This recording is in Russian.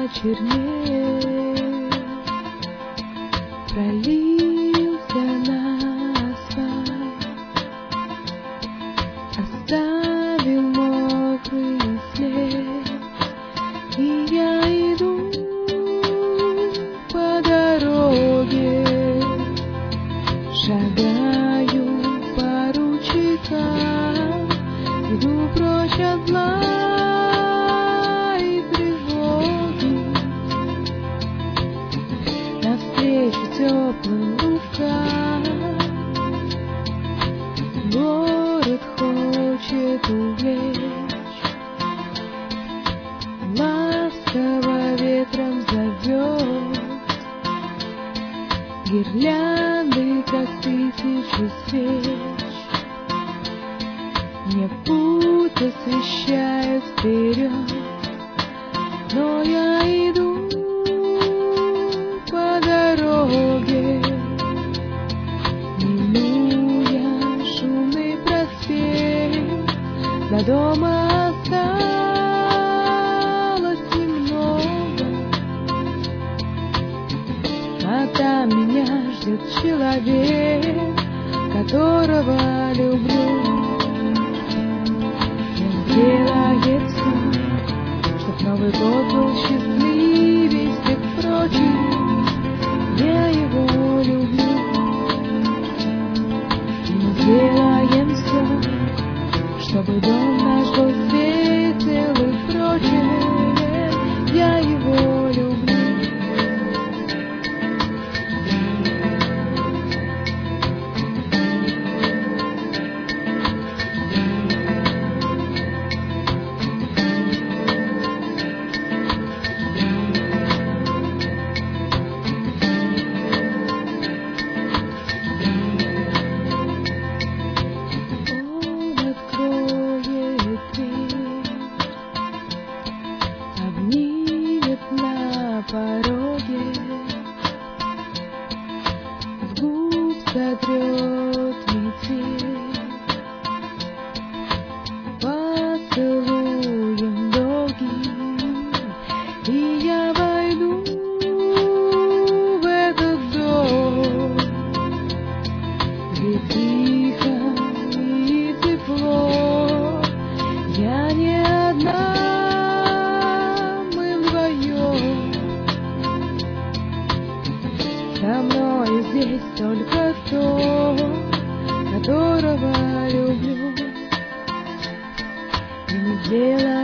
почернел, пролился на асфальт, оставил мокрый след, и я иду по дороге, шагаю по ручейкам, иду прочь от зла и тревоги, навстречу теплым лукам. Город хочет увлечь, ласково ветром зовет, гирлянды, как тысячи свеч, мне путь освещают вперед, но я иду по дороге, минуя шумный проспект, до дома осталось немного, а там меня ждет человек, которого люблю. Делает все, чтоб Новый год был счастливее всех прочих. Я его люблю. И мы сделаем все, чтобы дом наш был светел и прочее. Я его люблю. Пороге с губ сотрет метель, поцелуем долгим, и я войду в этот дом, где тихо и тепло. Я не одна, мы вдвоем. Со мной здесь только тот, которого люблю, и мы сделаем